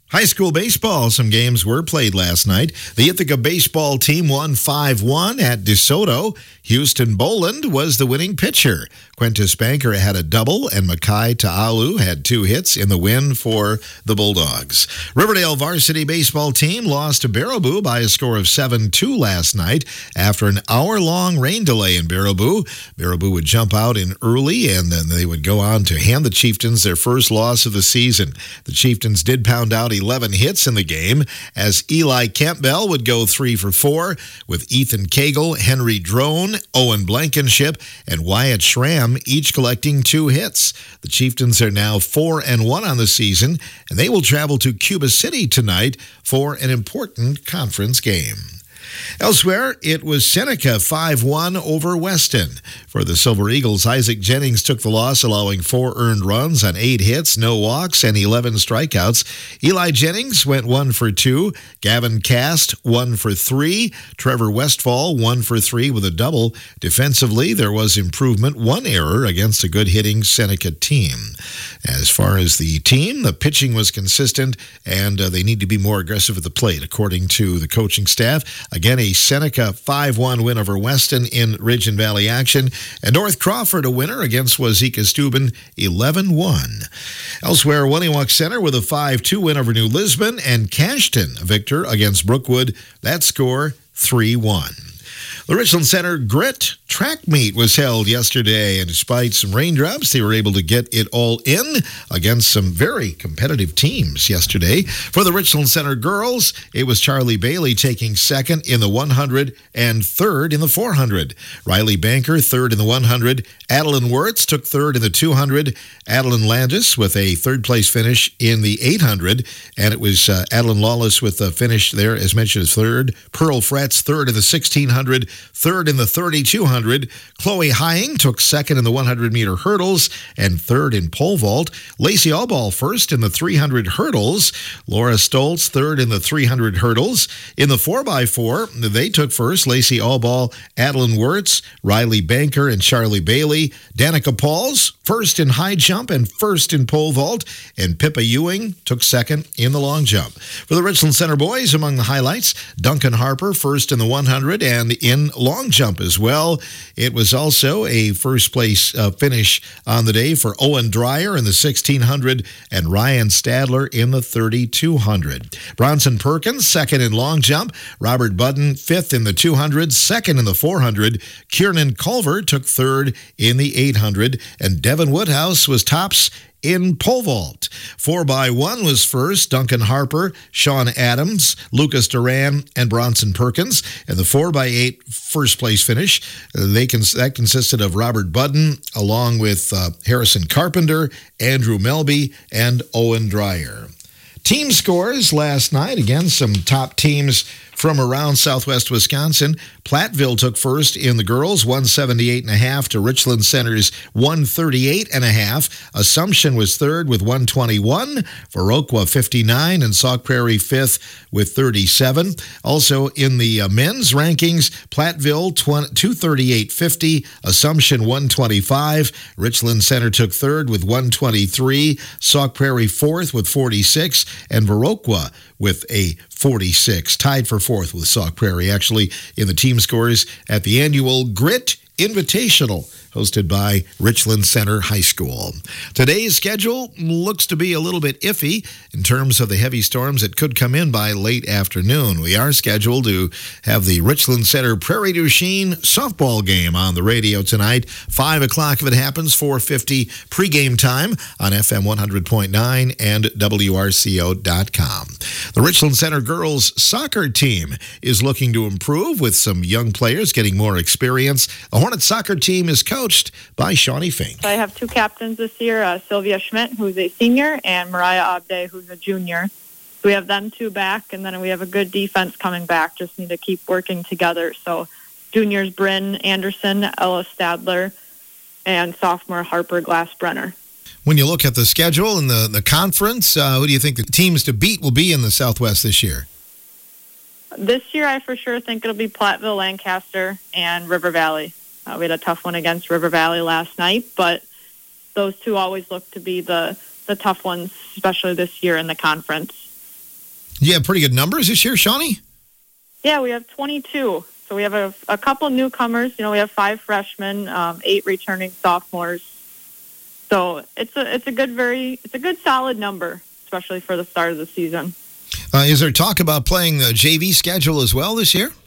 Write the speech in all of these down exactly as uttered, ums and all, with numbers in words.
High school baseball, some games were played last night. The Ithaca baseball team won five one at DeSoto. Houston Boland was the winning pitcher. Quintus Banker had a double, and Makai Ta'alu had two hits in the win for the Bulldogs. Riverdale varsity baseball team lost to Baraboo by a score of seven two last night after an hour-long rain delay in Baraboo. Baraboo would jump out in early, and then they would go on to hand the Chieftains their first loss of the season. The Chieftains did pound out eleven hits in the game, as Eli Campbell would go three for four, with Ethan Cagle, Henry Drone, Owen Blankenship, and Wyatt Schramm each collecting two hits. The Chieftains are now four and one on the season, and they will travel to Cuba City tonight for an important conference game. Elsewhere, it was Seneca five one over Weston. For the Silver Eagles, Isaac Jennings took the loss, allowing four earned runs on eight hits, no walks, and eleven strikeouts. Eli Jennings went one for two. Gavin Cast, one for three. Trevor Westfall, one for three with a double. Defensively, there was improvement, one error against a good-hitting Seneca team. As far as the team, the pitching was consistent, and uh, they need to be more aggressive at the plate, according to the coaching staff. Again, a Seneca five one win over Weston in Ridge and Valley action. And North Crawford a winner against Wazeeka Steuben, eleven one. Elsewhere, Wenniwalk Center with a five two win over New Lisbon, and Cashton a victor against Brookwood. That score, three one. The Richland Center Grit track meet was held yesterday, and despite some raindrops, they were able to get it all in against some very competitive teams yesterday. For the Richland Center girls, it was Charlie Bailey taking second in the one hundred and third in the four hundred. Riley Banker third in the one hundred. Adeline Wirtz took third in the two hundred. Adeline Landis with a third-place finish in the eight hundred, and it was uh, Adeline Lawless with the finish there, as mentioned, as third. Pearl Fretz third in the sixteen hundred. Third in the thirty-two hundred, Chloe Hying took second in the one hundred meter hurdles and third in pole vault. Lacey Allball first in the three hundred hurdles. Laura Stoltz third in the three hundred hurdles. In the four by four, they took first Lacey Allball, Adeline Wirtz, Riley Banker, and Charlie Bailey. Danica Pauls first in high jump and first in pole vault, and Pippa Ewing took second in the long jump. For the Richland Center boys, among the highlights, Duncan Harper first in the one hundred and in long jump as well. It was also a first place uh, finish on the day for Owen Dreyer in the sixteen hundred and Ryan Stadler in the thirty-two hundred. Bronson Perkins second in long jump. Robert Budden fifth in the two hundred, second in the four hundred. Kiernan Culver took third in the eight hundred, and Devin Woodhouse was tops in pole vault. Four by one was first, Duncan Harper, Sean Adams, Lucas Duran, and Bronson Perkins. And the four by eight first place finish, they cons- that consisted of Robert Budden, along with uh, Harrison Carpenter, Andrew Melby, and Owen Dreyer. Team scores last night, again, some top teams from around southwest Wisconsin. Platteville took first in the girls, one seventy-eight and a half to Richland Center's one thirty-eight and a half. Assumption was third with one twenty-one. Viroqua fifty-nine, and Sauk Prairie fifth with thirty-seven. Also in the uh, men's rankings, Platteville two thirty-eight fifty, Assumption one twenty-five. Richland Center took third with one twenty-three. Sauk Prairie fourth with forty-six, and Viroqua with a forty-six, tied for fourth with Sauk Prairie, actually, in the team scores at the annual Grit Invitational, hosted by Richland Center High School. Today's schedule looks to be a little bit iffy in terms of the heavy storms that could come in by late afternoon. We are scheduled to have the Richland Center Prairie du Chien softball game on the radio tonight. five o'clock if it happens, four fifty pregame time on F M one hundred point nine and W R C O dot com. The Richland Center girls soccer team is looking to improve with some young players getting more experience. The Hornet soccer team is coached by Shawnee Fink. I have two captains this year, uh, Sylvia Schmidt, who's a senior, and Mariah Abde, who's a junior. We have them two back, and then we have a good defense coming back. Just need to keep working together. So juniors, Bryn Anderson, Ella Stadler, and sophomore Harper Glass-Brenner. When you look at the schedule and the, the conference, uh, who do you think the teams to beat will be in the Southwest this year? This year, I for sure think it'll be Platteville, Lancaster, and River Valley. Uh, we had a tough one against River Valley last night, but those two always look to be the, the tough ones, especially this year in the conference. You have pretty good numbers this year, Shawnee? Yeah, we have twenty-two. So we have a, a couple newcomers. You know, we have five freshmen, um, eight returning sophomores. So it's a it's a good very it's a good solid number, especially for the start of the season. Uh, is there talk about playing the J V schedule as well this year?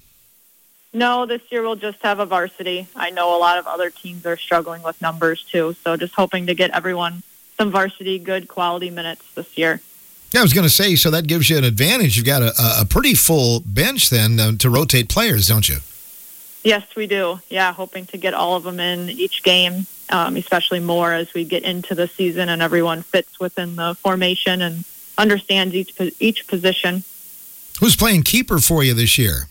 No, this year we'll just have a varsity. I know a lot of other teams are struggling with numbers too, so just hoping to get everyone some varsity, good quality minutes this year. Yeah, I was going to say, so that gives you an advantage. You've got a, a pretty full bench then uh, to rotate players, don't you? Yes, we do. Yeah, hoping to get all of them in each game, um, especially more as we get into the season and everyone fits within the formation and understands each each position. Who's playing keeper for you this year?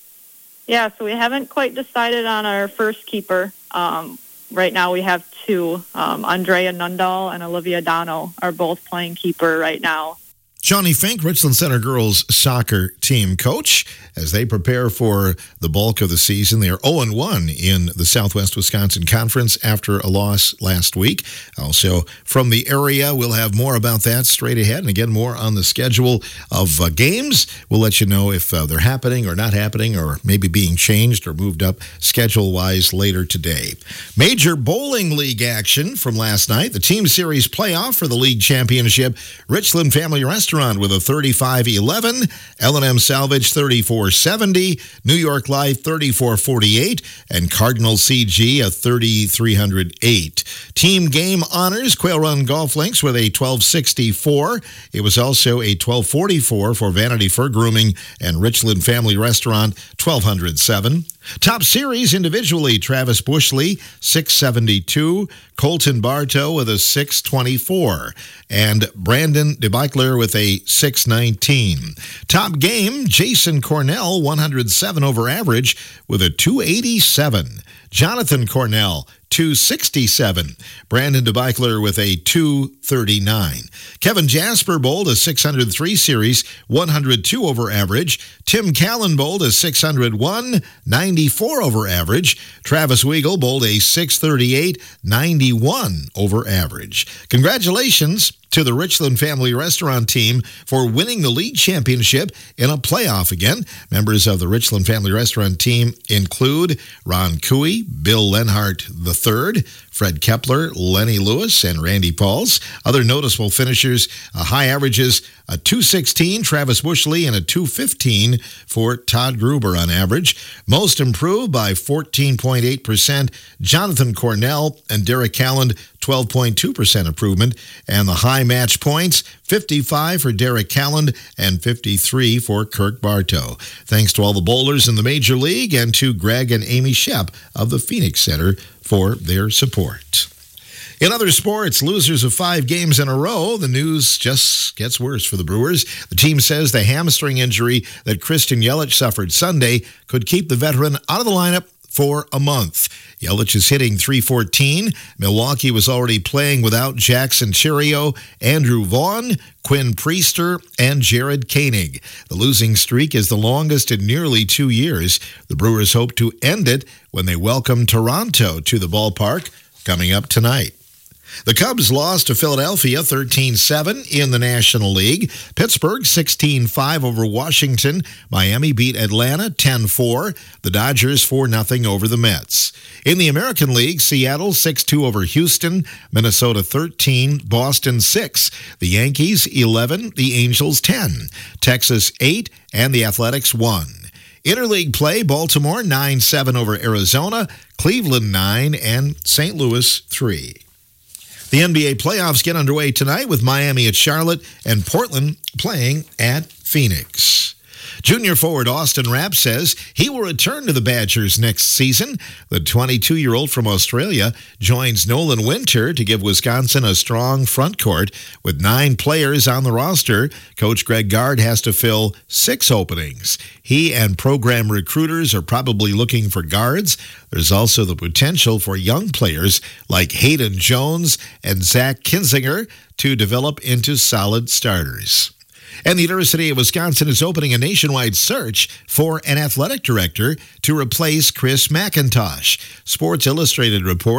Yeah, so we haven't quite decided on our first keeper. Um, right now we have two. Um, Andrea Nundahl and Olivia Dono are both playing keeper right now. Shawnee Fink, Richland Center girls soccer team coach, as they prepare for the bulk of the season. They are oh and one in the Southwest Wisconsin Conference after a loss last week. Also, from the area, we'll have more about that straight ahead. And again, more on the schedule of uh, games. We'll let you know if uh, they're happening or not happening or maybe being changed or moved up schedule-wise later today. Major Bowling League action from last night. The Team Series playoff for the league championship. Richland Family Restaurant with a thirty-five eleven, L and M Salvage thirty-four seventy, New York Life thirty-four forty-eight, and Cardinal C G a thirty-three oh eight. Team game honors Quail Run Golf Links with a twelve sixty-four. It was also a twelve forty-four for Vanity Fur Grooming and Richland Family Restaurant twelve oh seven. Top Series individually, Travis Bushley, six seventy-two, Colton Bartow with a six twenty-four, and Brandon DeBeichler with a six nineteen. Top Game, Jason Cornell, one oh seven over average with a two eighty-seven. Jonathan Cornell, two sixty-seven. Brandon DeBeichler with a two thirty-nine. Kevin Jasper bowled a six oh three series, one oh two over average. Tim Callan bowled a six oh one, ninety-four over average. Travis Weigel bowled a six thirty-eight, ninety-one over average. Congratulations to the Richland Family Restaurant team for winning the league championship in a playoff again. Members of the Richland Family Restaurant team include Ron Cooey, Bill Lenhart the third, Fred Kepler, Lenny Lewis, and Randy Pauls. Other noticeable finishers, uh, high averages, a two sixteen, Travis Bushley, and a two fifteen for Todd Gruber on average. Most improved by fourteen point eight percent, Jonathan Cornell and Derek Calland, twelve point two percent improvement. And the high match points, fifty-five for Derek Calland and fifty-three for Kirk Bartow. Thanks to all the bowlers in the Major League and to Greg and Amy Shep of the Phoenix Center for their support. In other sports, losers of five games in a row, the news just gets worse for the Brewers. The team says the hamstring injury that Christian Yelich suffered Sunday could keep the veteran out of the lineup for a month. Yelich is hitting three fourteen. Milwaukee was already playing without Jackson Chourio, Andrew Vaughn, Quinn Priester, and Jared Koenig. The losing streak is the longest in nearly two years. The Brewers hope to end it when they welcome Toronto to the ballpark coming up tonight. The Cubs lost to Philadelphia thirteen seven in the National League. Pittsburgh sixteen five over Washington. Miami beat Atlanta ten four. The Dodgers four nothing over the Mets. In the American League, Seattle six two over Houston. Minnesota thirteen, Boston six. The Yankees eleven, the Angels ten. Texas eight, and the Athletics one. Interleague play, Baltimore nine seven over Arizona. Cleveland nine, and Saint Louis three. The N B A playoffs get underway tonight with Miami at Charlotte and Portland playing at Phoenix. Junior forward Austin Rapp says he will return to the Badgers next season. The twenty-two-year-old from Australia joins Nolan Winter to give Wisconsin a strong front court. With nine players on the roster, Coach Greg Gard has to fill six openings. He and program recruiters are probably looking for guards. There's also the potential for young players like Hayden Jones and Zach Kinzinger to develop into solid starters. And the University of Wisconsin is opening a nationwide search for an athletic director to replace Chris McIntosh. Sports Illustrated reports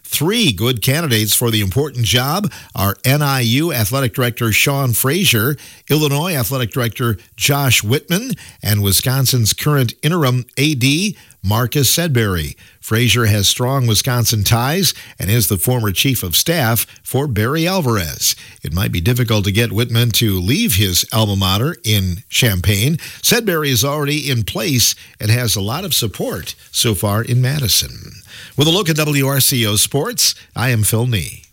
Three good candidates for the important job are N I U Athletic Director Sean Frazier, Illinois Athletic Director Josh Whitman, and Wisconsin's current interim A D, Marcus Sedbury. Frazier has strong Wisconsin ties and is the former chief of staff for Barry Alvarez. It might be difficult to get Whitman to leave his alma mater in Champaign. Sedbury is already in place and has a lot of support so far in Madison. With a look at W R C O Sports, I am Phil Nee.